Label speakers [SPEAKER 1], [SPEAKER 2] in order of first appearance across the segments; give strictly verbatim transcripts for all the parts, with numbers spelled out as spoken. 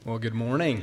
[SPEAKER 1] Well, good morning.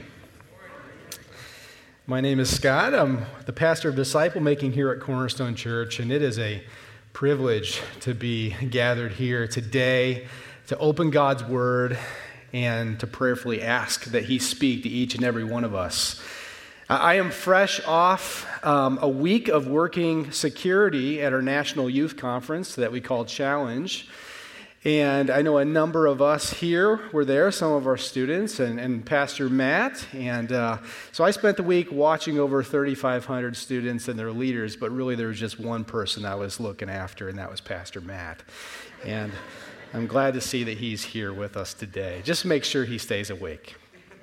[SPEAKER 1] My name is Scott. I'm the pastor of disciple making here at Cornerstone Church, and it is a privilege to be gathered here today to open God's Word and to prayerfully ask that He speak to each and every one of us. I am fresh off um, a week of working security at our National Youth Conference that we call Challenge. And I know a number of us here were there, some of our students, and, and Pastor Matt. And uh, so I spent the week watching over thirty-five hundred students and their leaders, but really there was just one person I was looking after, and that was Pastor Matt. And I'm glad to see that he's here with us today. Just make sure he stays awake.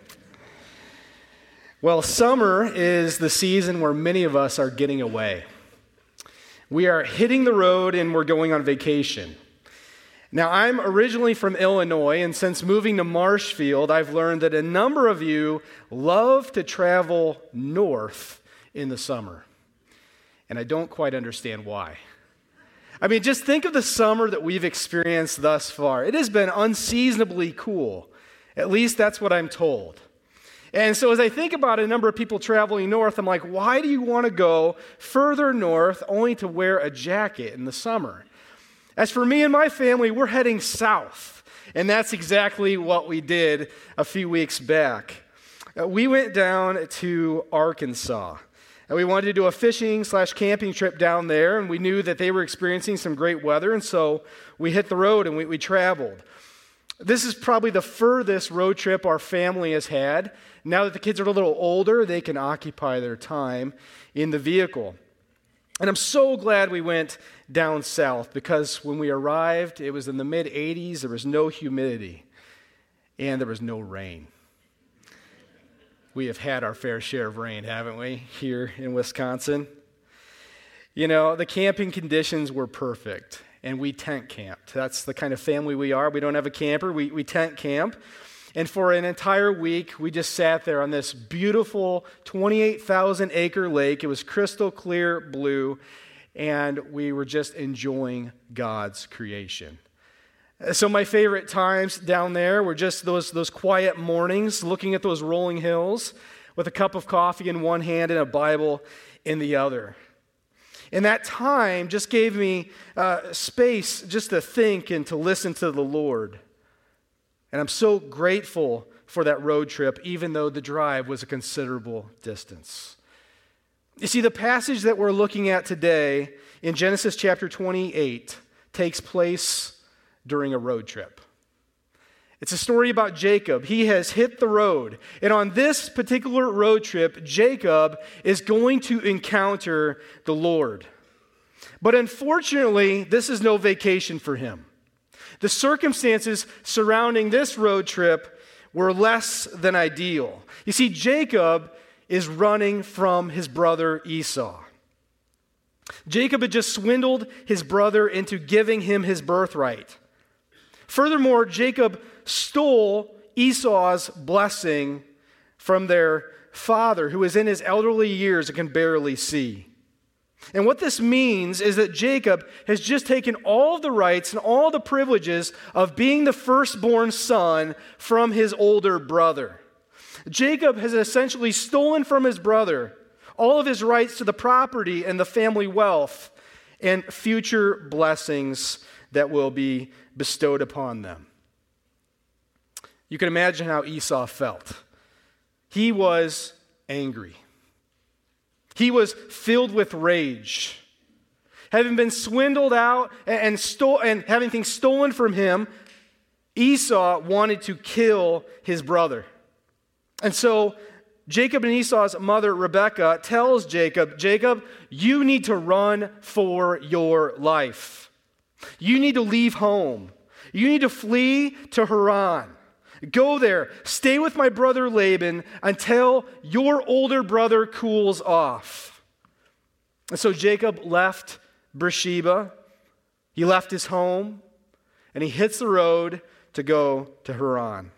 [SPEAKER 1] Well, summer is the season where many of us are getting away. We are hitting the road and we're going on vacation. Now, I'm originally from Illinois, and since moving to Marshfield, I've learned that a number of you love to travel north in the summer. And I don't quite understand why. I mean, just think of the summer that we've experienced thus far. It has been unseasonably cool. At least that's what I'm told. And so as I think about a number of people traveling north, I'm like, why do you want to go further north only to wear a jacket in the summer? As for me and my family, we're heading south, and that's exactly what we did a few weeks back. Uh, we went down to Arkansas, and we wanted to do a fishing slash camping trip down there, and we knew that they were experiencing some great weather, and so we hit the road and we, we traveled. This is probably the furthest road trip our family has had. Now that the kids are a little older, they can occupy their time in the vehicle. And I'm so glad we went down south because when we arrived, it was in the mid eighties, there was no humidity, and there was no rain. We have had our fair share of rain, haven't we, here in Wisconsin? You know, the camping conditions were perfect, and we tent camped. That's the kind of family we are. We don't have a camper, we, we tent camp. And for an entire week, we just sat there on this beautiful twenty-eight thousand acre lake. It was crystal clear blue, and we were just enjoying God's creation. So my favorite times down there were just those, those quiet mornings, looking at those rolling hills with a cup of coffee in one hand and a Bible in the other. And that time just gave me uh, space just to think and to listen to the Lord. And I'm so grateful for that road trip, even though the drive was a considerable distance. You see, the passage that we're looking at today in Genesis chapter twenty-eight takes place during a road trip. It's a story about Jacob. He has hit the road. And on this particular road trip, Jacob is going to encounter the Lord. But unfortunately, this is no vacation for him. The circumstances surrounding this road trip were less than ideal. You see, Jacob is running from his brother Esau. Jacob had just swindled his brother into giving him his birthright. Furthermore, Jacob stole Esau's blessing from their father, who is in his elderly years and can barely see. And what this means is that Jacob has just taken all of the rights and all the privileges of being the firstborn son from his older brother. Jacob has essentially stolen from his brother all of his rights to the property and the family wealth and future blessings that will be bestowed upon them. You can imagine how Esau felt. He was angry. He was filled with rage. Having been swindled out and, stole, and having things stolen from him, Esau wanted to kill his brother. And so Jacob and Esau's mother, Rebekah, tells Jacob, Jacob, you need to run for your life. You need to leave home. You need to flee to Haran. Go there, stay with my brother Laban until your older brother cools off. And so Jacob left Beersheba, he left his home, and he hits the road to go to Haran.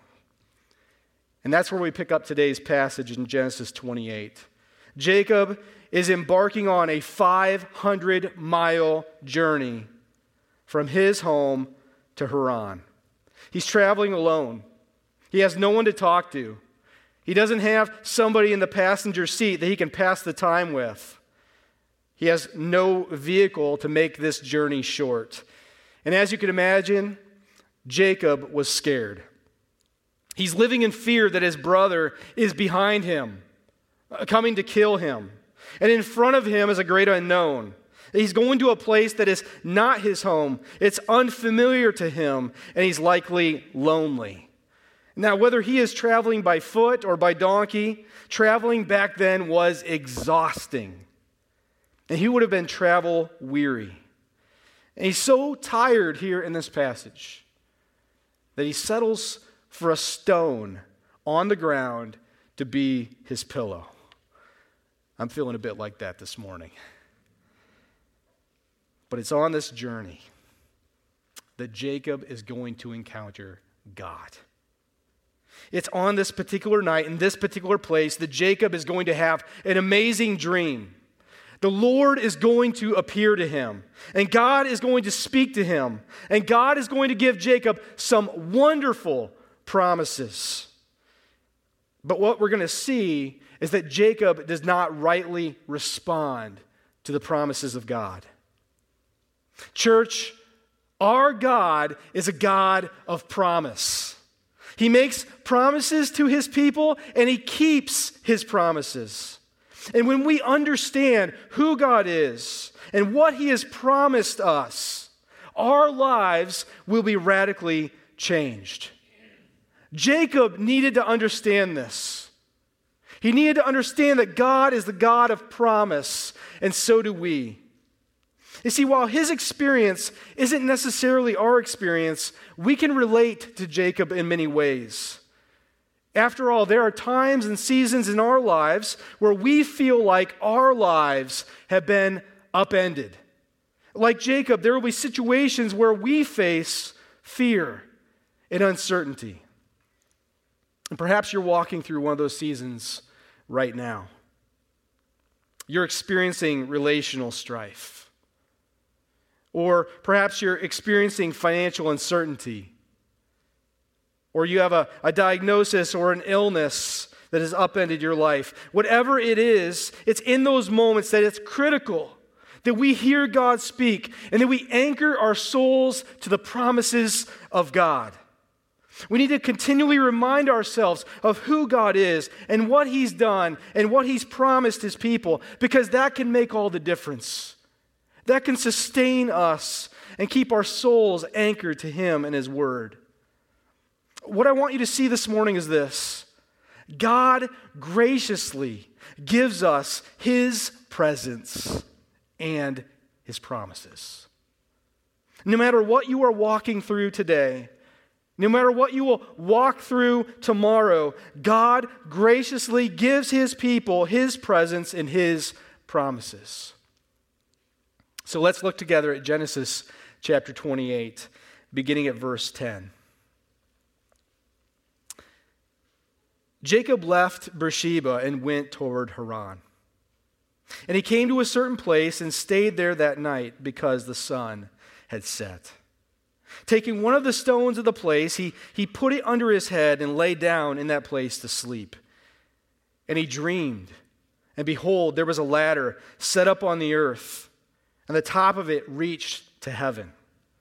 [SPEAKER 1] And that's where we pick up today's passage in Genesis twenty-eight. Jacob is embarking on a five hundred mile journey from his home to Haran. He's traveling alone. He has no one to talk to. He doesn't have somebody in the passenger seat that he can pass the time with. He has no vehicle to make this journey short. And as you can imagine, Jacob was scared. He's living in fear that his brother is behind him, coming to kill him. And in front of him is a great unknown. He's going to a place that is not his home. It's unfamiliar to him, and he's likely lonely. Now, whether he is traveling by foot or by donkey, traveling back then was exhausting. And he would have been travel weary. And he's so tired here in this passage that he settles for a stone on the ground to be his pillow. I'm feeling a bit like that this morning. But it's on this journey that Jacob is going to encounter God. It's on this particular night, in this particular place, that Jacob is going to have an amazing dream. The Lord is going to appear to him, and God is going to speak to him, and God is going to give Jacob some wonderful promises. But what we're going to see is that Jacob does not rightly respond to the promises of God. Church, our God is a God of promise. He makes promises to his people, and he keeps his promises. And when we understand who God is and what he has promised us, our lives will be radically changed. Jacob needed to understand this. He needed to understand that God is the God of promise, and so do we. You see, while his experience isn't necessarily our experience, we can relate to Jacob in many ways. After all, there are times and seasons in our lives where we feel like our lives have been upended. Like Jacob, there will be situations where we face fear and uncertainty. And perhaps you're walking through one of those seasons right now. You're experiencing relational strife. Or perhaps you're experiencing financial uncertainty. Or you have a, a diagnosis or an illness that has upended your life. Whatever it is, it's in those moments that it's critical that we hear God speak and that we anchor our souls to the promises of God. We need to continually remind ourselves of who God is and what he's done and what he's promised his people, because that can make all the difference. That can sustain us and keep our souls anchored to him and his word. What I want you to see this morning is this: God graciously gives us his presence and his promises. No matter what you are walking through today, no matter what you will walk through tomorrow, God graciously gives his people his presence and his promises. So let's look together at Genesis chapter twenty-eight, beginning at verse ten. Jacob left Beersheba and went toward Haran. And he came to a certain place and stayed there that night because the sun had set. Taking one of the stones of the place, he, he put it under his head and lay down in that place to sleep. And he dreamed, and behold, there was a ladder set up on the earth, and the top of it reached to heaven.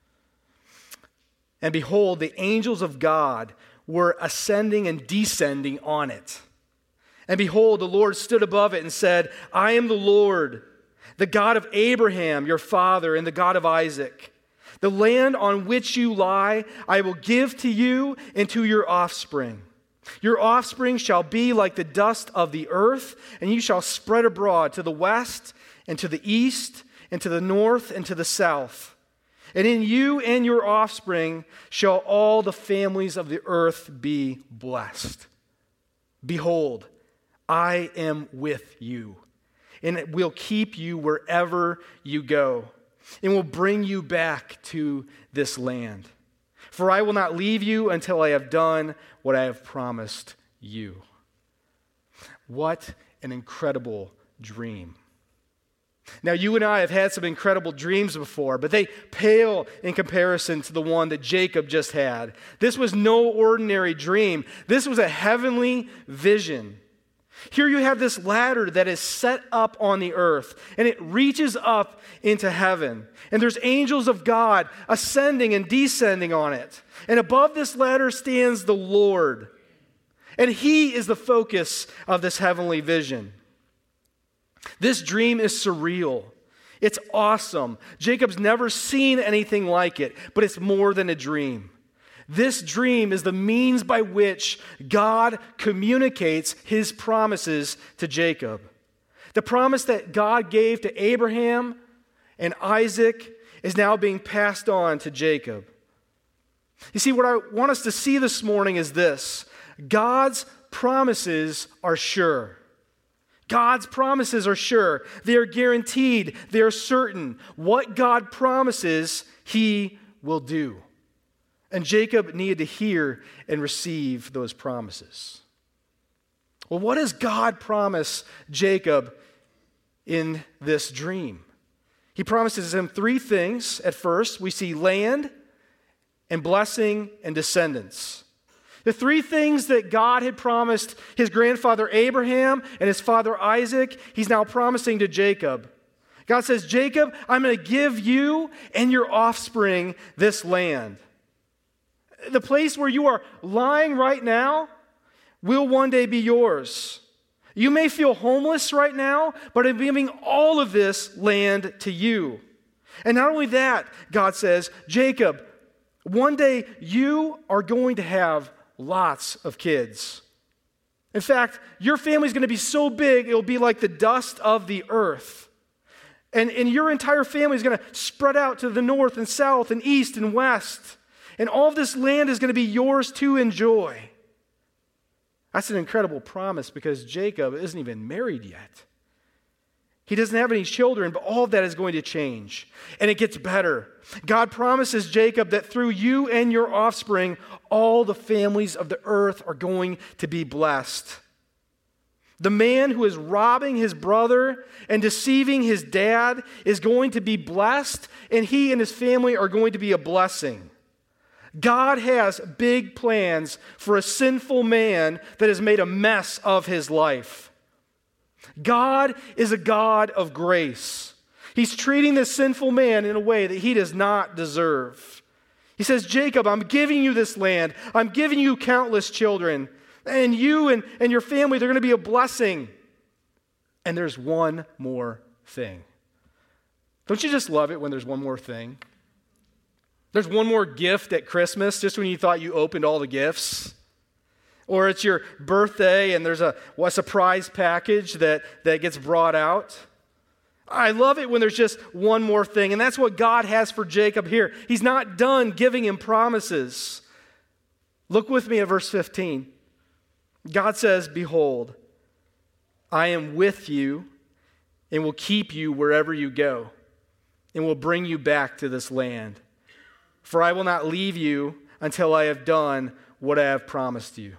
[SPEAKER 1] And behold, the angels of God were ascending and descending on it. And behold, the Lord stood above it and said, I am the Lord, the God of Abraham, your father, and the God of Isaac. The land on which you lie, I will give to you and to your offspring. Your offspring shall be like the dust of the earth, and you shall spread abroad to the west and to the east and to the north and to the south. And in you and your offspring shall all the families of the earth be blessed. Behold, I am with you, and will keep you wherever you go, and will bring you back to this land. For I will not leave you until I have done what I have promised you. What an incredible dream. Now, you and I have had some incredible dreams before, but they pale in comparison to the one that Jacob just had. This was no ordinary dream. This was a heavenly vision. Here you have this ladder that is set up on the earth, and it reaches up into heaven. And there's angels of God ascending and descending on it. And above this ladder stands the Lord. And He is the focus of this heavenly vision. This dream is surreal. It's awesome. Jacob's never seen anything like it, but it's more than a dream. This dream is the means by which God communicates His promises to Jacob. The promise that God gave to Abraham and Isaac is now being passed on to Jacob. You see, what I want us to see this morning is this: God's promises are sure. God's promises are sure. They are guaranteed. They are certain. What God promises, He will do. And Jacob needed to hear and receive those promises. Well, what does God promise Jacob in this dream? He promises him three things. At first, we see land and blessing and descendants. The three things that God had promised his grandfather Abraham and his father Isaac, He's now promising to Jacob. God says, Jacob, I'm going to give you and your offspring this land. The place where you are lying right now will one day be yours. You may feel homeless right now, but I'm giving all of this land to you. And not only that, God says, Jacob, one day you are going to have lots of kids. In fact, your family's going to be so big, it'll be like the dust of the earth. And, and your entire family is going to spread out to the north and south and east and west. And all of this land is going to be yours to enjoy. That's an incredible promise because Jacob isn't even married yet. He doesn't have any children, but all of that is going to change. And it gets better. God promises Jacob that through you and your offspring, all the families of the earth are going to be blessed. The man who is robbing his brother and deceiving his dad is going to be blessed, and he and his family are going to be a blessing. God has big plans for a sinful man that has made a mess of his life. God is a God of grace. He's treating this sinful man in a way that he does not deserve. He says, Jacob, I'm giving you this land. I'm giving you countless children. And you and, and your family, they're going to be a blessing. And there's one more thing. Don't you just love it when there's one more thing? There's one more gift at Christmas just when you thought you opened all the gifts. Or it's your birthday and there's a, a surprise package that, that gets brought out. I love it when there's just one more thing. And that's what God has for Jacob here. He's not done giving him promises. Look with me at verse fifteen. God says, behold, I am with you and will keep you wherever you go and will bring you back to this land. For I will not leave you until I have done what I have promised you.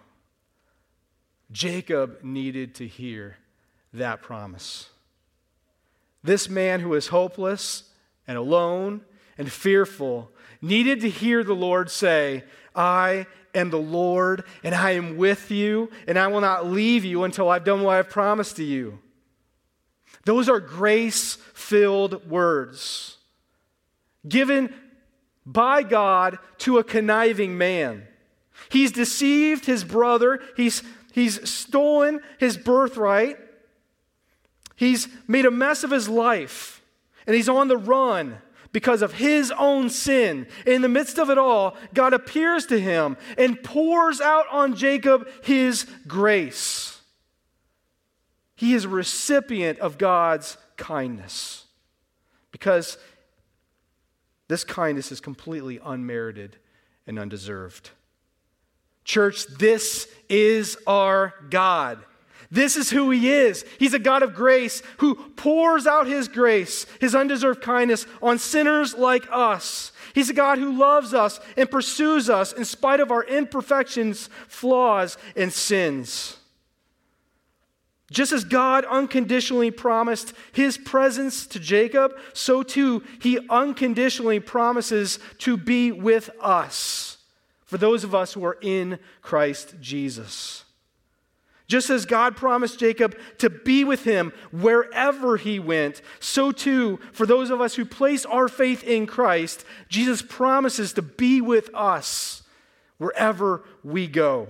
[SPEAKER 1] Jacob needed to hear that promise. This man who is hopeless and alone and fearful needed to hear the Lord say, I am the Lord and I am with you and I will not leave you until I've done what I've promised to you. Those are grace-filled words given by God to a conniving man. He's deceived his brother. He's, he's stolen his birthright. He's made a mess of his life. And he's on the run because of his own sin. In the midst of it all, God appears to him and pours out on Jacob his grace. He is a recipient of God's kindness because this kindness is completely unmerited and undeserved. Church, this is our God. This is who He is. He's a God of grace who pours out His grace, His undeserved kindness on sinners like us. He's a God who loves us and pursues us in spite of our imperfections, flaws, and sins. Just as God unconditionally promised his presence to Jacob, so too he unconditionally promises to be with us, for those of us who are in Christ Jesus. Just as God promised Jacob to be with him wherever he went, so too, for those of us who place our faith in Christ, Jesus promises to be with us wherever we go.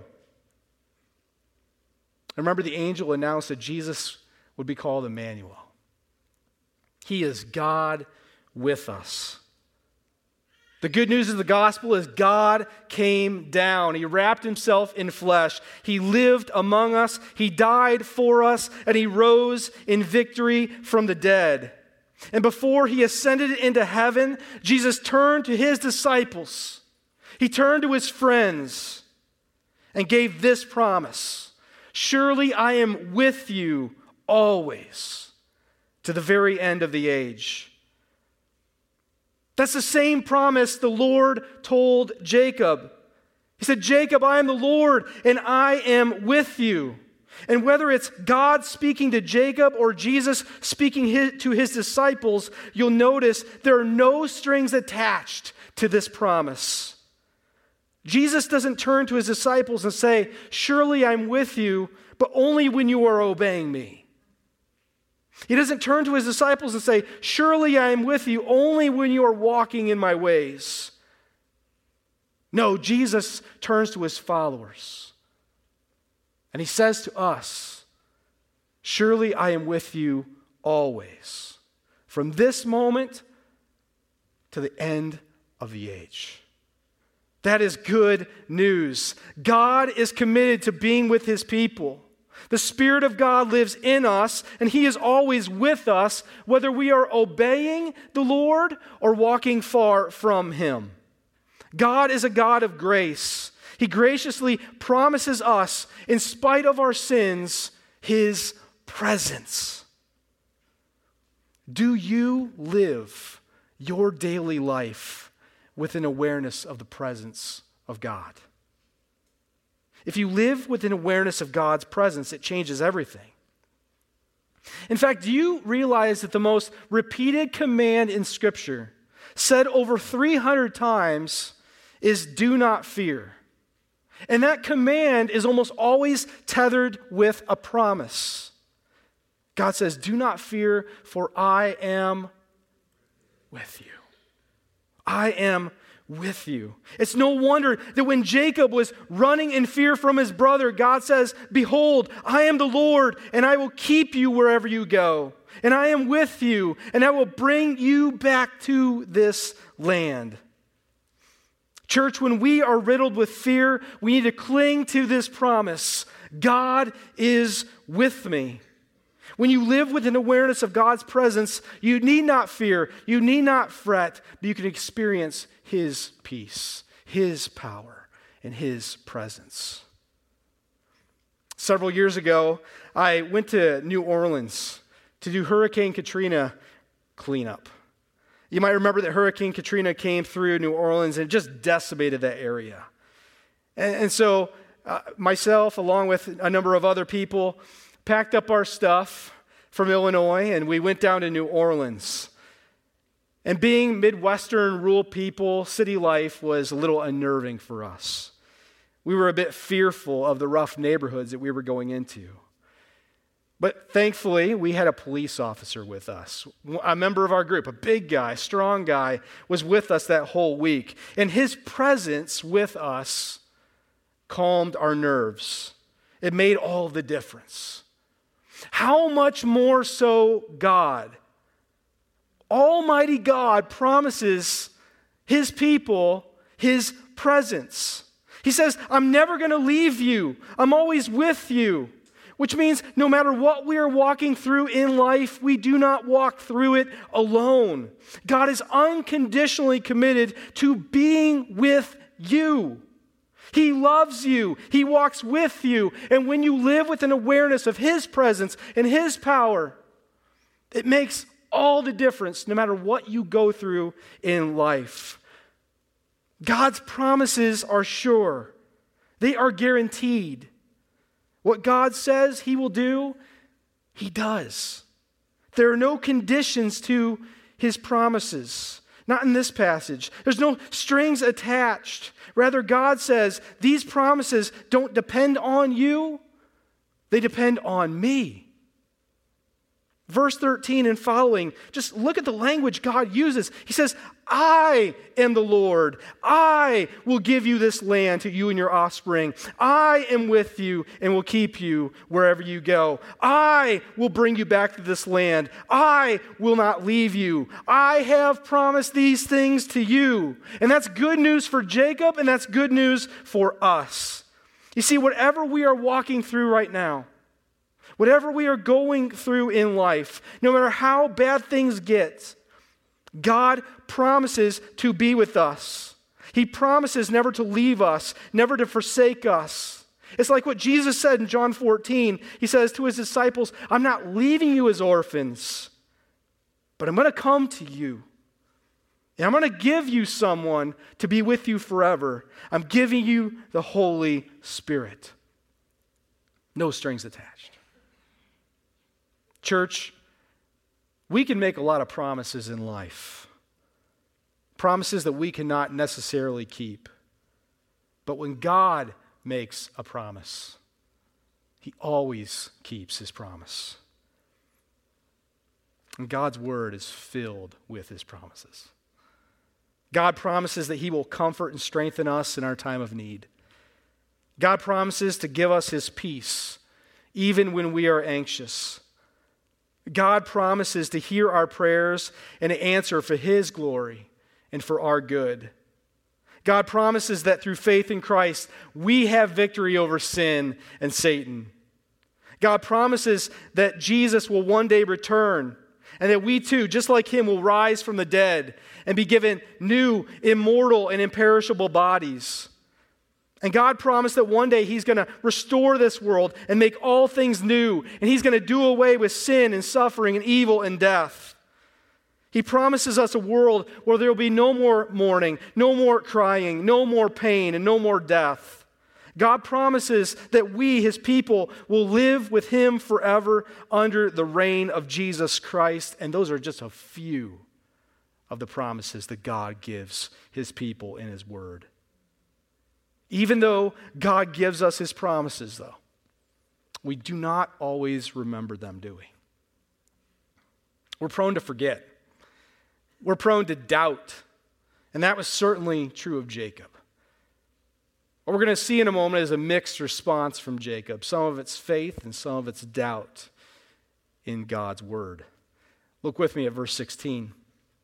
[SPEAKER 1] I remember the angel announced that Jesus would be called Emmanuel. He is God with us. The good news of the gospel is God came down. He wrapped himself in flesh. He lived among us. He died for us, and he rose in victory from the dead. And before he ascended into heaven, Jesus turned to his disciples. He turned to his friends and gave this promise: surely I am with you always, to the very end of the age. That's the same promise the Lord told Jacob. He said, Jacob, I am the Lord, and I am with you. And whether it's God speaking to Jacob or Jesus speaking his, to his disciples, you'll notice there are no strings attached to this promise. Jesus doesn't turn to his disciples and say, surely I'm with you, but only when you are obeying me. He doesn't turn to his disciples and say, surely I am with you only when you are walking in my ways. No, Jesus turns to his followers and he says to us, surely I am with you always, from this moment to the end of the age. That is good news. God is committed to being with his people. The Spirit of God lives in us, and he is always with us, whether we are obeying the Lord or walking far from him. God is a God of grace. He graciously promises us, in spite of our sins, his presence. Do you live your daily life with an awareness of the presence of God? If you live with an awareness of God's presence, it changes everything. In fact, do you realize that the most repeated command in Scripture, said over three hundred times, is do not fear? And that command is almost always tethered with a promise. God says, do not fear, for I am with you. I am with you. It's no wonder that when Jacob was running in fear from his brother, God says, behold, I am the Lord, and I will keep you wherever you go. And I am with you, and I will bring you back to this land. Church, when we are riddled with fear, we need to cling to this promise. God is with me. When you live with an awareness of God's presence, you need not fear, you need not fret, but you can experience his peace, his power, and his presence. Several years ago, I went to New Orleans to do Hurricane Katrina cleanup. You might remember that Hurricane Katrina came through New Orleans and just decimated that area. And, and so uh, myself, along with a number of other people, packed up our stuff from Illinois, and we went down to New Orleans. And being Midwestern rural people, city life was a little unnerving for us. We were a bit fearful of the rough neighborhoods that we were going into. But thankfully, we had a police officer with us. A member of our group, a big guy, strong guy, was with us that whole week. And his presence with us calmed our nerves. It made all the difference. How much more so God? Almighty God promises his people his presence. He says, I'm never going to leave you. I'm always with you. Which means no matter what we are walking through in life, we do not walk through it alone. God is unconditionally committed to being with you. He loves you. He walks with you. And when you live with an awareness of his presence and his power, it makes all the difference no matter what you go through in life. God's promises are sure. They are guaranteed. What God says he will do, He does. There are no conditions to his promises. Not in this passage. There's no strings attached. Rather, God says, these promises don't depend on you. They depend on me. Verse thirteen and following, just look at the language God uses. He says, I am the Lord. I will give you this land to you and your offspring. I am with you and will keep you wherever you go. I will bring you back to this land. I will not leave you. I have promised these things to you. And that's good news for Jacob, and that's good news for us. You see, whatever we are walking through right now, whatever we are going through in life, no matter how bad things get, God promises to be with us. He promises never to leave us, never to forsake us. It's like what Jesus said in John fourteen. He says to his disciples, I'm not leaving you as orphans, but I'm going to come to you. And I'm going to give you someone to be with you forever. I'm giving you the Holy Spirit. No strings attached. Church, we can make a lot of promises in life. Promises that we cannot necessarily keep. But when God makes a promise, he always keeps his promise. And God's word is filled with his promises. God promises that he will comfort and strengthen us in our time of need. God promises to give us his peace, even when we are anxious. God promises to hear our prayers and to answer for his glory and for our good. God promises that through faith in Christ, we have victory over sin and Satan. God promises that Jesus will one day return and that we too, just like him, will rise from the dead and be given new, immortal, and imperishable bodies. And God promised that one day he's going to restore this world and make all things new. And he's going to do away with sin and suffering and evil and death. He promises us a world where there will be no more mourning, no more crying, no more pain, and no more death. God promises that we, his people, will live with him forever under the reign of Jesus Christ. And those are just a few of the promises that God gives his people in his word. Even though God gives us his promises, though, we do not always remember them, do we? We're prone to forget. We're prone to doubt. And that was certainly true of Jacob. What we're going to see in a moment is a mixed response from Jacob. Some of it's faith and some of it's doubt in God's word. Look with me at verse sixteen.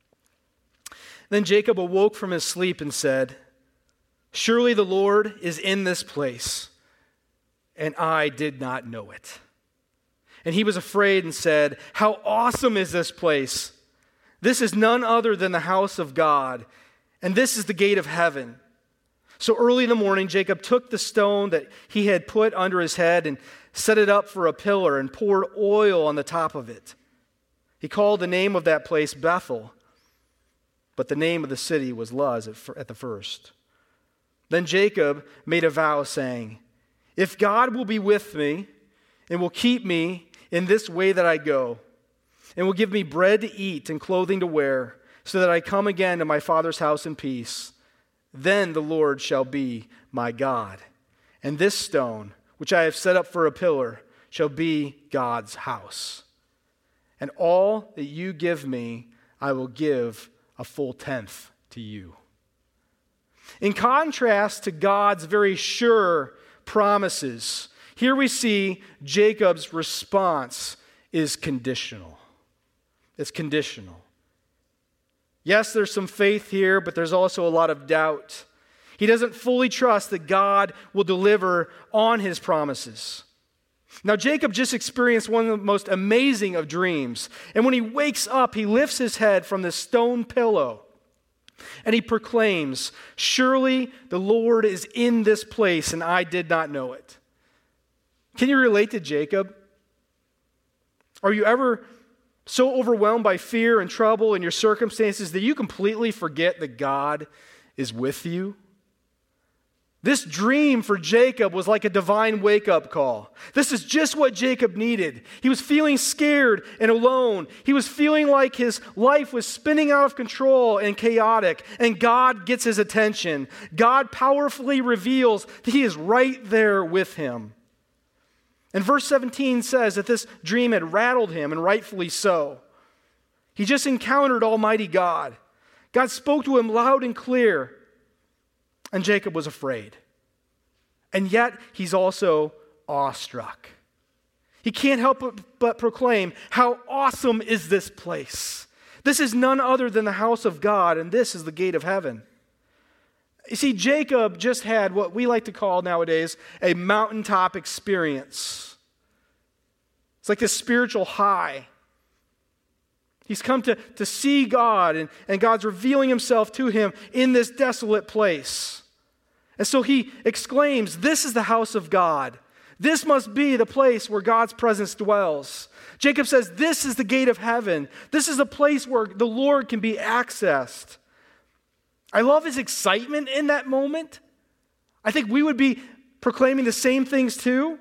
[SPEAKER 1] Then Jacob awoke from his sleep and said, surely the Lord is in this place, and I did not know it. And he was afraid and said, how awesome is this place? This is none other than the house of God, and this is the gate of heaven. So early in the morning, Jacob took the stone that he had put under his head and set it up for a pillar and poured oil on the top of it. He called the name of that place Bethel, but the name of the city was Luz at the first. Then Jacob made a vow, saying, if God will be with me and will keep me in this way that I go, and will give me bread to eat and clothing to wear, so that I come again to my father's house in peace, then the Lord shall be my God. And this stone, which I have set up for a pillar, shall be God's house. And all that you give me, I will give a full tenth to you. In contrast to God's very sure promises, here we see Jacob's response is conditional. It's conditional. Yes, there's some faith here, but there's also a lot of doubt. He doesn't fully trust that God will deliver on his promises. Now, Jacob just experienced one of the most amazing of dreams. And when he wakes up, he lifts his head from this stone pillow and he proclaims, surely the Lord is in this place, and I did not know it. Can you relate to Jacob? Are you ever so overwhelmed by fear and trouble in your circumstances that you completely forget that God is with you? This dream for Jacob was like a divine wake-up call. This is just what Jacob needed. He was feeling scared and alone. He was feeling like his life was spinning out of control and chaotic, and God gets his attention. God powerfully reveals that he is right there with him. And verse seventeen says that this dream had rattled him, and rightfully so. He just encountered Almighty God. God spoke to him loud and clear. And Jacob was afraid. And yet, he's also awestruck. He can't help but, but proclaim, how awesome is this place? This is none other than the house of God, and this is the gate of heaven. You see, Jacob just had what we like to call nowadays a mountaintop experience. It's like this spiritual high. He's come to, to see God, and, and God's revealing himself to him in this desolate place. And so he exclaims, this is the house of God. This must be the place where God's presence dwells. Jacob says, this is the gate of heaven. This is a place where the Lord can be accessed. I love his excitement in that moment. I think we would be proclaiming the same things too.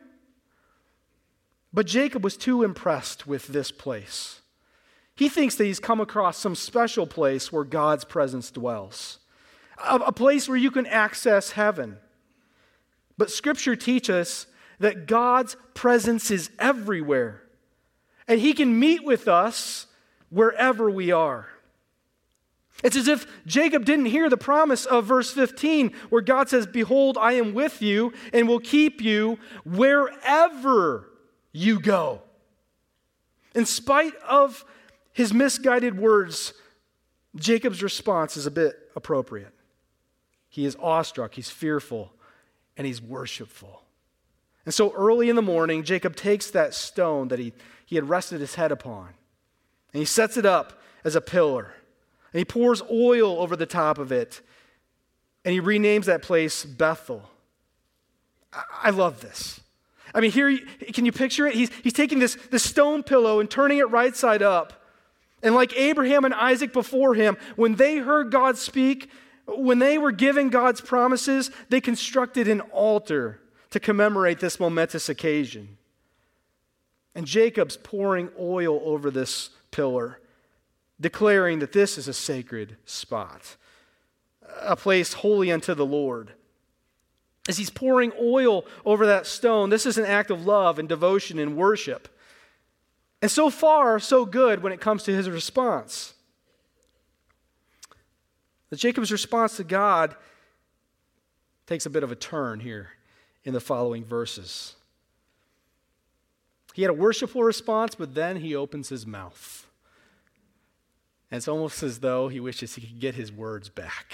[SPEAKER 1] But Jacob was too impressed with this place. He thinks that he's come across some special place where God's presence dwells, a, a place where you can access heaven. But Scripture teaches us that God's presence is everywhere, and he can meet with us wherever we are. It's as if Jacob didn't hear the promise of verse fifteen, where God says, behold, I am with you and will keep you wherever you go. In spite of his misguided words, Jacob's response is a bit appropriate. He is awestruck, he's fearful, and he's worshipful. And so early in the morning, Jacob takes that stone that he, he had rested his head upon, and he sets it up as a pillar, and he pours oil over the top of it, and he renames that place Bethel. I, I love this. I mean, here, can you picture it? He's, he's taking this, this stone pillow and turning it right side up. And like Abraham and Isaac before him, when they heard God speak, when they were given God's promises, they constructed an altar to commemorate this momentous occasion. And Jacob's pouring oil over this pillar, declaring that this is a sacred spot, a place holy unto the Lord. As he's pouring oil over that stone, this is an act of love and devotion and worship. And so far, so good when it comes to his response. But Jacob's response to God takes a bit of a turn here in the following verses. He had a worshipful response, but then he opens his mouth. And it's almost as though he wishes he could get his words back.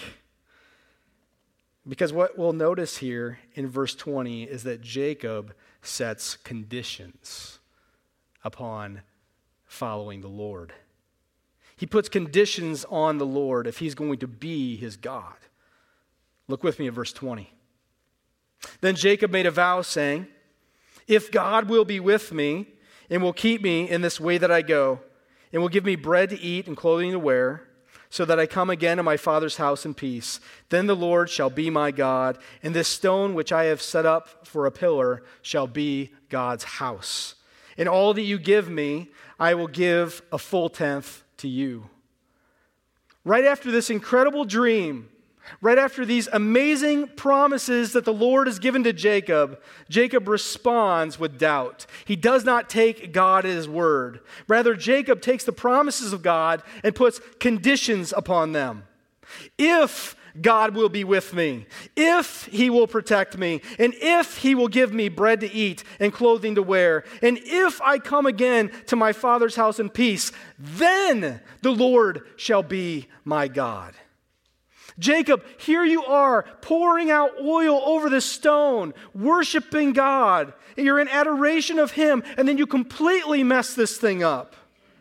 [SPEAKER 1] Because what we'll notice here in verse twenty is that Jacob sets conditions upon following the Lord. He puts conditions on the Lord if he's going to be his God. Look with me at verse twenty. Then Jacob made a vow saying, if God will be with me and will keep me in this way that I go, and will give me bread to eat and clothing to wear, so that I come again to my father's house in peace, then the Lord shall be my God, and this stone which I have set up for a pillar shall be God's house. In all that you give me, I will give a full tenth to you. Right after this incredible dream, right after these amazing promises that the Lord has given to Jacob, Jacob responds with doubt. He does not take God at his word. Rather, Jacob takes the promises of God and puts conditions upon them. If God will be with me, if he will protect me, and if he will give me bread to eat and clothing to wear, and if I come again to my father's house in peace, then the Lord shall be my God. Jacob, here you are pouring out oil over this stone, worshiping God. You're in adoration of him, and then you completely mess this thing up.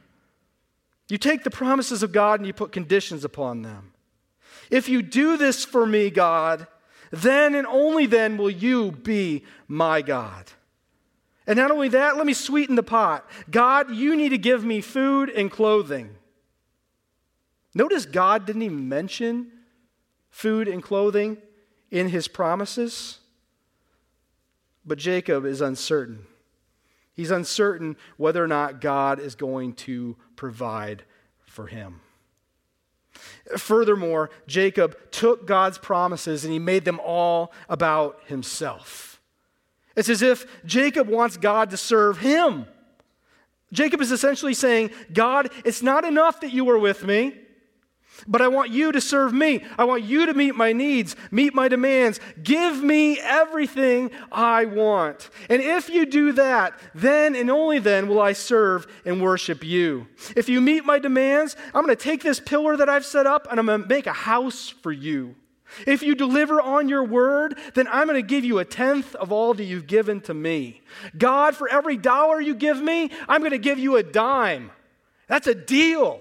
[SPEAKER 1] You take the promises of God and you put conditions upon them. If you do this for me, God, then and only then will you be my God. And not only that, let me sweeten the pot. God, you need to give me food and clothing. Notice God didn't even mention food and clothing in his promises, but Jacob is uncertain. He's uncertain whether or not God is going to provide for him. Furthermore, Jacob took God's promises and he made them all about himself. It's as if Jacob wants God to serve him. Jacob is essentially saying, God, it's not enough that you are with me, but I want you to serve me. I want you to meet my needs, meet my demands. Give me everything I want. And if you do that, then and only then will I serve and worship you. If you meet my demands, I'm going to take this pillar that I've set up and I'm going to make a house for you. If you deliver on your word, then I'm going to give you a tenth of all that you've given to me. God, for every dollar you give me, I'm going to give you a dime. That's a deal.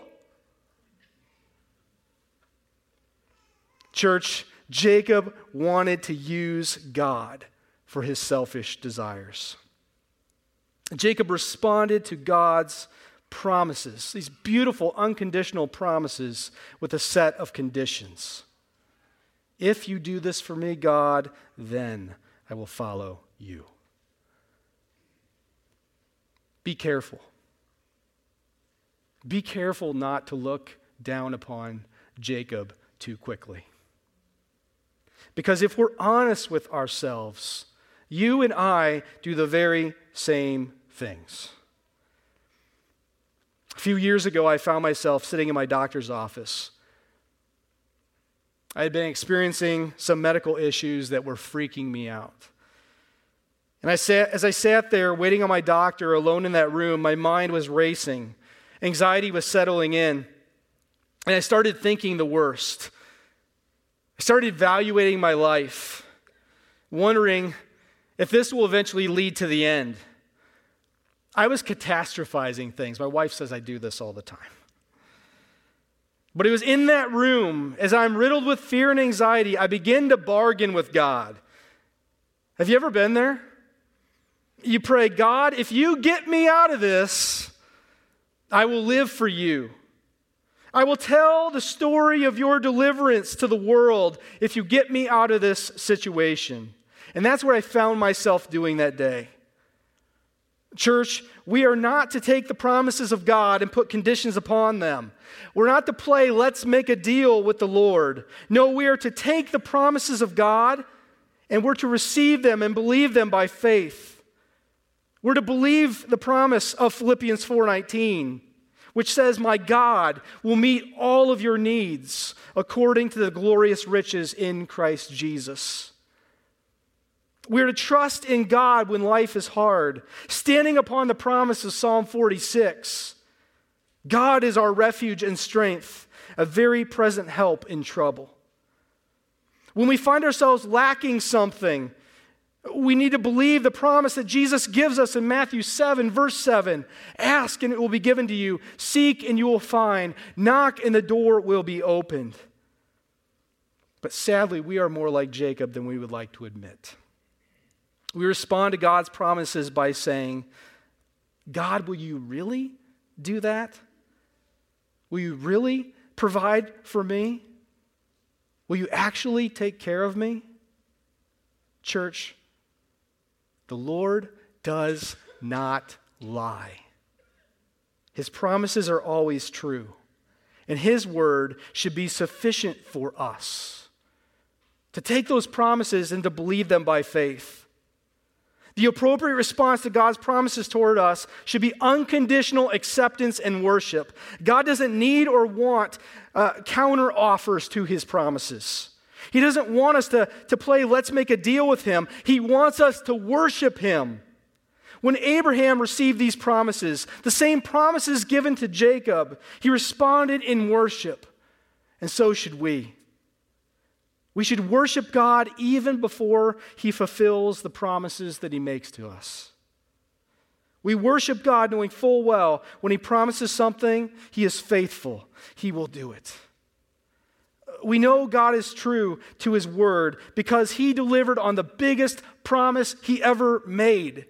[SPEAKER 1] Church, Jacob wanted to use God for his selfish desires. Jacob responded to God's promises, these beautiful, unconditional promises, with a set of conditions. If you do this for me, God, then I will follow you. Be careful. Be careful not to look down upon Jacob too quickly. Because if we're honest with ourselves, you and I do the very same things. A few years ago, I found myself sitting in my doctor's office. I had been experiencing some medical issues that were freaking me out. And I sat, as I sat there waiting on my doctor alone in that room, my mind was racing. Anxiety was settling in. And I started thinking the worst. I started evaluating my life, wondering if this will eventually lead to the end. I was catastrophizing things. My wife says I do this all the time. But it was in that room, as I'm riddled with fear and anxiety, I begin to bargain with God. Have you ever been there? You pray, God, if you get me out of this, I will live for you. I will tell the story of your deliverance to the world if you get me out of this situation. And that's what I found myself doing that day. Church, we are not to take the promises of God and put conditions upon them. We're not to play, let's make a deal with the Lord. No, we are to take the promises of God and we're to receive them and believe them by faith. We're to believe the promise of Philippians four nineteen, which says, my God will meet all of your needs according to the glorious riches in Christ Jesus. We're to trust in God when life is hard, standing upon the promise of Psalm forty-six. God is our refuge and strength, a very present help in trouble. When we find ourselves lacking something, we need to believe the promise that Jesus gives us in Matthew seven, verse seven. Ask and it will be given to you. Seek and you will find. Knock and the door will be opened. But sadly, we are more like Jacob than we would like to admit. We respond to God's promises by saying, God, will you really do that? Will you really provide for me? Will you actually take care of me? Church, the Lord does not lie. His promises are always true, and His word should be sufficient for us to take those promises and to believe them by faith. The appropriate response to God's promises toward us should be unconditional acceptance and worship. God doesn't need or want uh, counter offers to His promises. He doesn't want us to, to play, let's make a deal with Him. He wants us to worship Him. When Abraham received these promises, the same promises given to Jacob, he responded in worship. And so should we. We should worship God even before He fulfills the promises that He makes to us. We worship God knowing full well when He promises something, He is faithful. He will do it. We know God is true to His word because He delivered on the biggest promise He ever made.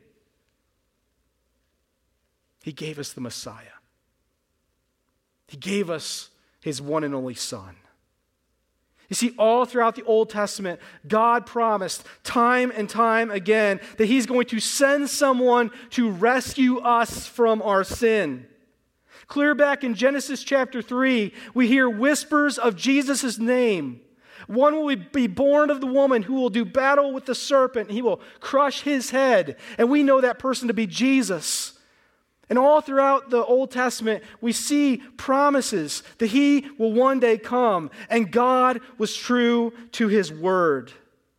[SPEAKER 1] He gave us the Messiah. He gave us His one and only Son. You see, all throughout the Old Testament, God promised time and time again that he's going to send someone to rescue us from our sin. Clear back in Genesis chapter three, we hear whispers of Jesus' name. One will be born of the woman who will do battle with the serpent, and he will crush his head. And we know that person to be Jesus. And all throughout the Old Testament, we see promises that he will one day come, and God was true to his word.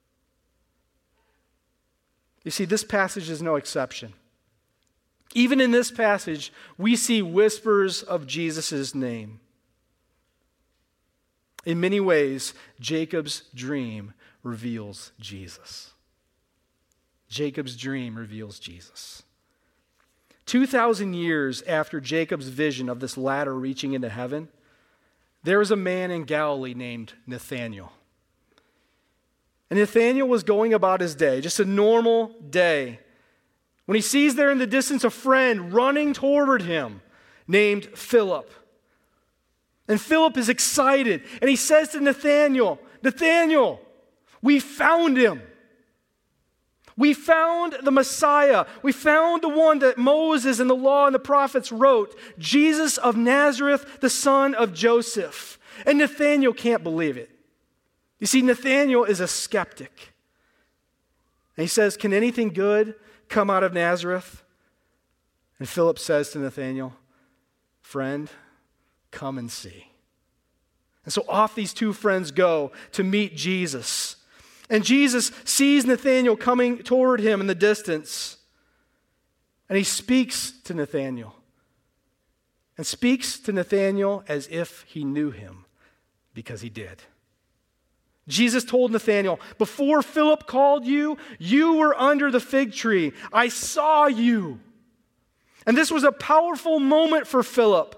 [SPEAKER 1] You see, this passage is no exception. Even in this passage, we see whispers of Jesus' name. In many ways, Jacob's dream reveals Jesus. Jacob's dream reveals Jesus. two thousand years after Jacob's vision of this ladder reaching into heaven, there was a man in Galilee named Nathanael. And Nathanael was going about his day, just a normal day, when he sees there in the distance a friend running toward him named Philip. And Philip is excited, and he says to Nathanael, Nathanael, we found him. We found the Messiah. We found the one that Moses and the law and the prophets wrote, Jesus of Nazareth, the son of Joseph. And Nathanael can't believe it. You see, Nathanael is a skeptic. And he says, can anything good come out of Nazareth? And Philip says to Nathanael, friend, come and see. And so off these two friends go to meet Jesus. And Jesus sees Nathanael coming toward him in the distance. And he speaks to Nathanael. And speaks to Nathanael as if he knew him, because he did. Jesus told Nathanael, before Philip called you, you were under the fig tree. I saw you. And this was a powerful moment for Philip.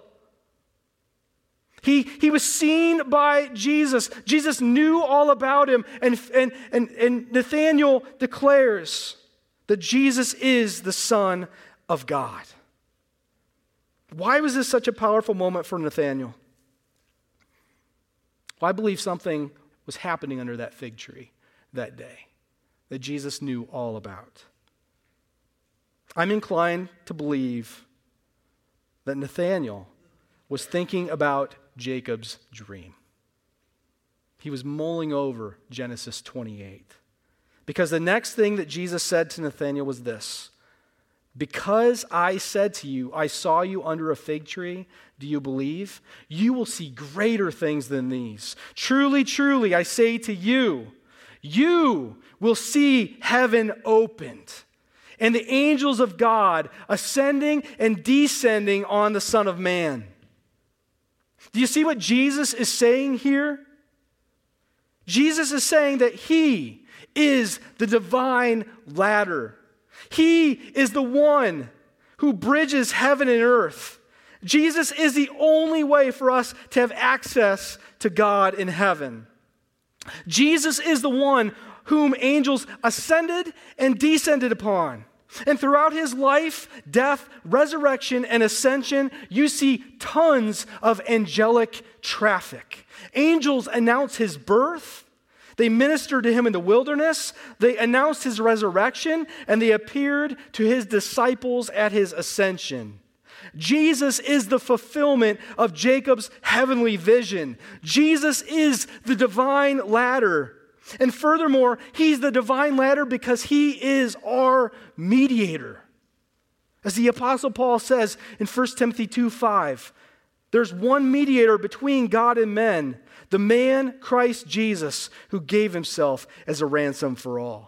[SPEAKER 1] He, he was seen by Jesus. Jesus knew all about him. And, and, and, and Nathanael declares that Jesus is the Son of God. Why was this such a powerful moment for Nathanael? Well, I believe something was happening under that fig tree that day that Jesus knew all about. I'm inclined to believe that Nathanael was thinking about Jacob's dream. He was mulling over Genesis twenty-eight. Because the next thing that Jesus said to Nathanael was this: because I said to you, I saw you under a fig tree, do you believe? You will see greater things than these. Truly, truly, I say to you, you will see heaven opened, and the angels of God ascending and descending on the Son of Man. Do you see what Jesus is saying here? Jesus is saying that he is the divine ladder. He is the one who bridges heaven and earth. Jesus is the only way for us to have access to God in heaven. Jesus is the one whom angels ascended and descended upon. And throughout his life, death, resurrection, and ascension, you see tons of angelic traffic. Angels announce his birth. They ministered to him in the wilderness. They announced his resurrection, and they appeared to his disciples at his ascension. Jesus is the fulfillment of Jacob's heavenly vision. Jesus is the divine ladder. And furthermore, he's the divine ladder because he is our mediator. As the Apostle Paul says in First Timothy two five, there's one mediator between God and men, the man Christ Jesus, who gave himself as a ransom for all.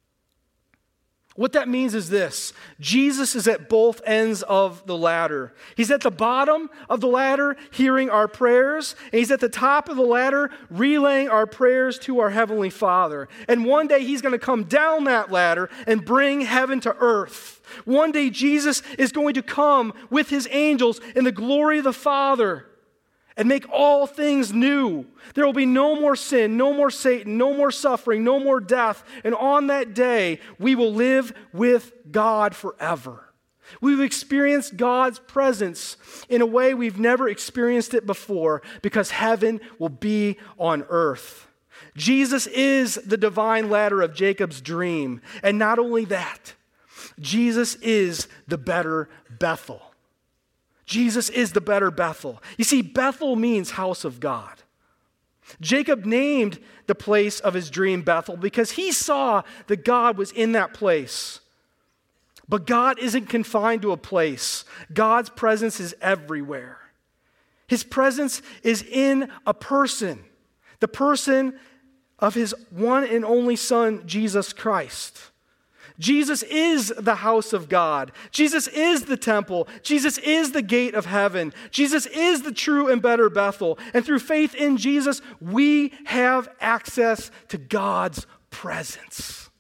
[SPEAKER 1] What that means is this: Jesus is at both ends of the ladder. He's at the bottom of the ladder hearing our prayers, and he's at the top of the ladder relaying our prayers to our Heavenly Father. And one day he's going to come down that ladder and bring heaven to earth. One day Jesus is going to come with his angels in the glory of the Father and make all things new. There will be no more sin, no more Satan, no more suffering, no more death. And on that day, we will live with God forever. We've experienced God's presence in a way we've never experienced it before, because heaven will be on earth. Jesus is the divine ladder of Jacob's dream. And not only that, Jesus is the better Bethel. Jesus is the better Bethel. You see, Bethel means house of God. Jacob named the place of his dream Bethel because he saw that God was in that place. But God isn't confined to a place. God's presence is everywhere. His presence is in a person, the person of his one and only Son, Jesus Christ. Jesus is the house of God. Jesus is the temple. Jesus is the gate of heaven. Jesus is the true and better Bethel. And through faith in Jesus, we have access to God's presence.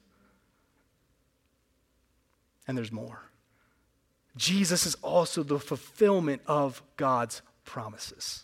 [SPEAKER 1] And there's more. Jesus is also the fulfillment of God's promises.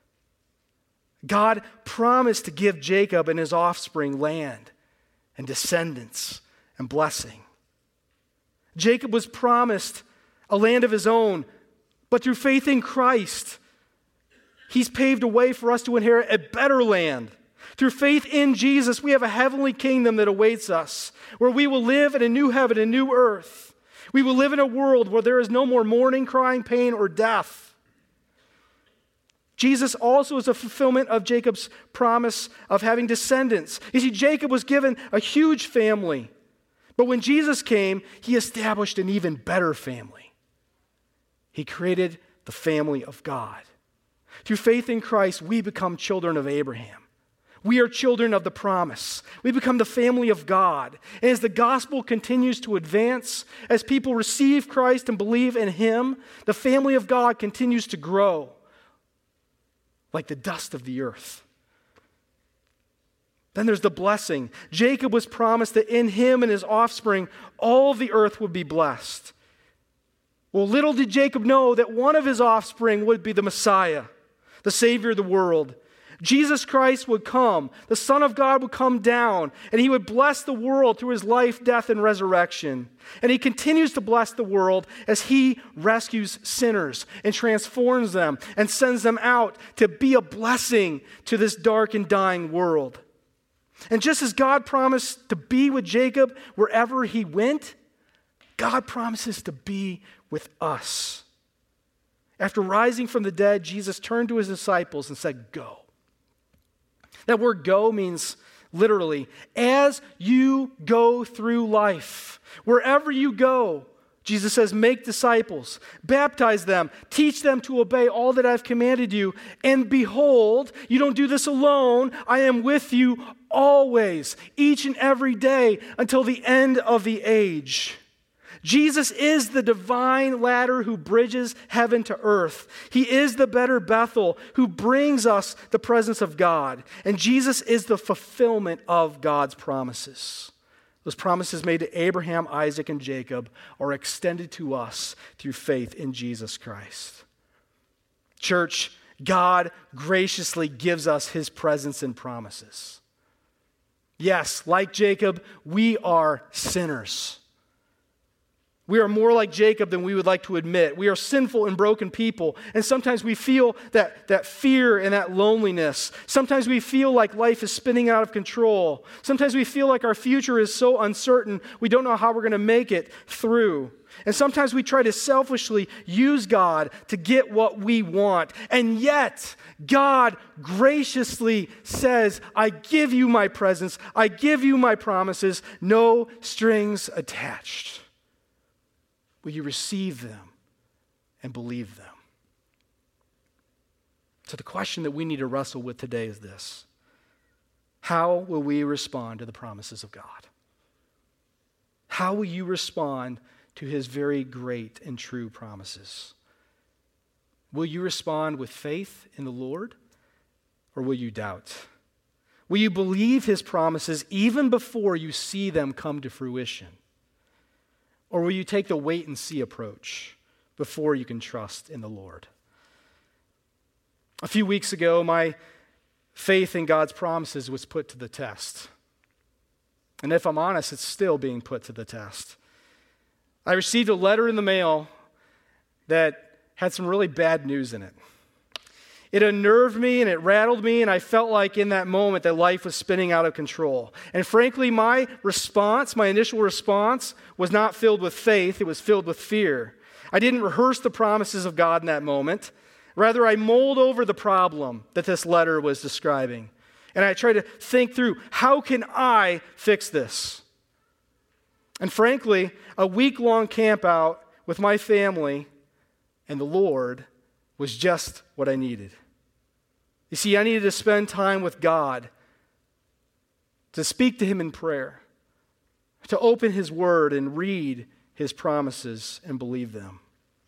[SPEAKER 1] God promised to give Jacob and his offspring land and descendants and blessing. Jacob was promised a land of his own, but through faith in Christ, he's paved a way for us to inherit a better land. Through faith in Jesus, we have a heavenly kingdom that awaits us, where we will live in a new heaven, a new earth. We will live in a world where there is no more mourning, crying, pain, or death. Jesus also is a fulfillment of Jacob's promise of having descendants. You see, Jacob was given a huge family. But when Jesus came, he established an even better family. He created the family of God. Through faith in Christ, we become children of Abraham. We are children of the promise. We become the family of God. And as the gospel continues to advance, as people receive Christ and believe in him, the family of God continues to grow like the dust of the earth. Then there's the blessing. Jacob was promised that in him and his offspring, all the earth would be blessed. Well, little did Jacob know that one of his offspring would be the Messiah, the Savior of the world. Jesus Christ would come, the Son of God would come down, and he would bless the world through his life, death, and resurrection. And he continues to bless the world as he rescues sinners and transforms them and sends them out to be a blessing to this dark and dying world. And just as God promised to be with Jacob wherever he went, God promises to be with us. After rising from the dead, Jesus turned to his disciples and said, "Go." That word "go" means literally, as you go through life, wherever you go, Jesus says, make disciples, baptize them, teach them to obey all that I've commanded you. And behold, you don't do this alone. I am with you always, each and every day until the end of the age. Jesus is the divine ladder who bridges heaven to earth. He is the better Bethel who brings us the presence of God. And Jesus is the fulfillment of God's promises. Those promises made to Abraham, Isaac, and Jacob are extended to us through faith in Jesus Christ. Church, God graciously gives us his presence and promises. Yes, like Jacob, we are sinners. We are more like Jacob than we would like to admit. We are sinful and broken people. And sometimes we feel that, that fear and that loneliness. Sometimes we feel like life is spinning out of control. Sometimes we feel like our future is so uncertain, we don't know how we're going to make it through. And sometimes we try to selfishly use God to get what we want. And yet, God graciously says, I give you my presence. I give you my promises. No strings attached. Will you receive them and believe them? So the question that we need to wrestle with today is this: how will we respond to the promises of God? How will you respond to his very great and true promises? Will you respond with faith in the Lord, or will you doubt? Will you believe his promises even before you see them come to fruition? Or will you take the wait and see approach before you can trust in the Lord? A few weeks ago, my faith in God's promises was put to the test. And if I'm honest, it's still being put to the test. I received a letter in the mail that had some really bad news in it. It unnerved me and it rattled me, and I felt like in that moment that life was spinning out of control. And frankly, my response, my initial response, was not filled with faith, it was filled with fear. I didn't rehearse the promises of God in that moment. Rather, I mulled over the problem that this letter was describing. And I tried to think through, how can I fix this? And frankly, a week-long camp out with my family and the Lord was just what I needed. You see, I needed to spend time with God, to speak to Him in prayer, to open His Word and read His promises and believe them.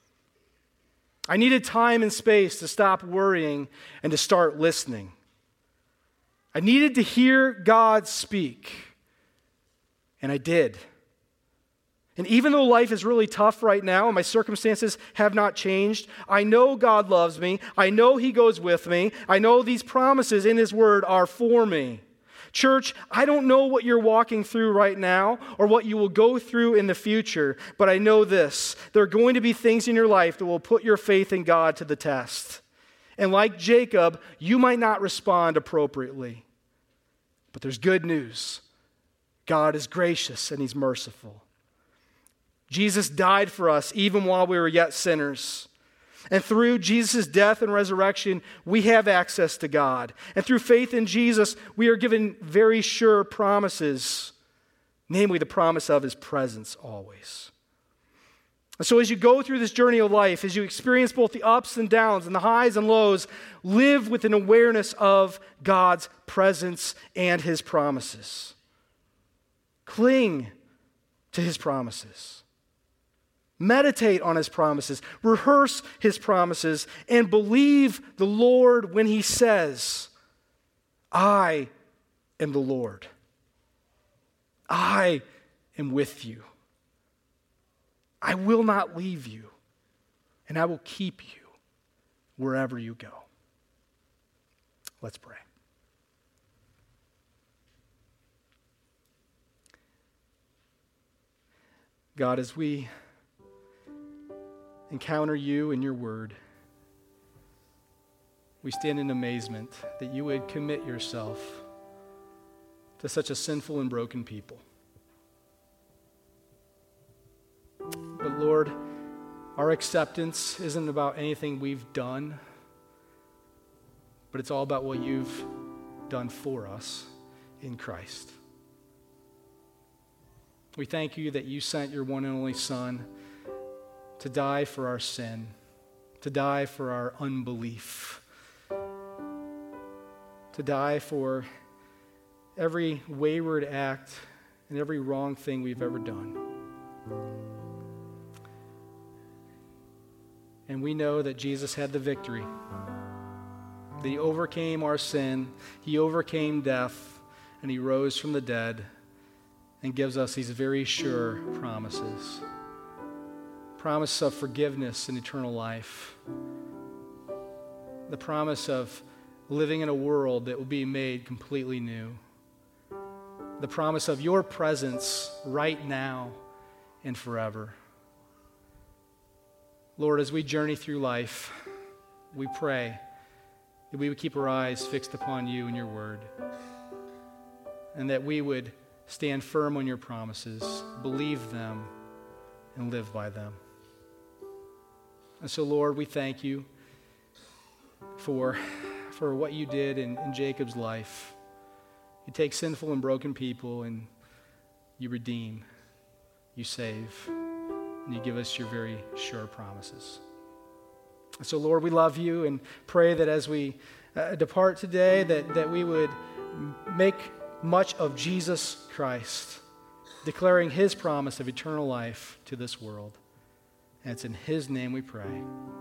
[SPEAKER 1] I needed time and space to stop worrying and to start listening. I needed to hear God speak, and I did. And even though life is really tough right now and my circumstances have not changed, I know God loves me. I know He goes with me. I know these promises in His Word are for me. Church, I don't know what you're walking through right now or what you will go through in the future, but I know this. There are going to be things in your life that will put your faith in God to the test. And like Jacob, you might not respond appropriately. But there's good news. God is gracious and He's merciful. Jesus died for us even while we were yet sinners. And through Jesus' death and resurrection, we have access to God. And through faith in Jesus, we are given very sure promises, namely the promise of His presence always. And so as you go through this journey of life, as you experience both the ups and downs and the highs and lows, live with an awareness of God's presence and His promises. Cling to His promises. Meditate on His promises, rehearse His promises, and believe the Lord when He says, I am the Lord. I am with you. I will not leave you, and I will keep you wherever you go. Let's pray. God, as we encounter You and Your Word, we stand in amazement that You would commit Yourself to such a sinful and broken people. But Lord, our acceptance isn't about anything we've done, but it's all about what You've done for us in Christ. We thank You that You sent Your one and only Son to die for our sin, to die for our unbelief, to die for every wayward act and every wrong thing we've ever done. And we know that Jesus had the victory, that He overcame our sin, He overcame death, and He rose from the dead and gives us these very sure promises. Promise of forgiveness and eternal life. The promise of living in a world that will be made completely new. The promise of Your presence right now and forever. Lord, as we journey through life, we pray that we would keep our eyes fixed upon You and Your Word, and that we would stand firm on Your promises, believe them, and live by them. And so, Lord, we thank You for, for what You did in, in Jacob's life. You take sinful and broken people and You redeem, You save, and You give us Your very sure promises. And so, Lord, we love You and pray that as we uh, depart today, that, that we would make much of Jesus Christ, declaring His promise of eternal life to this world. And it's in His name we pray.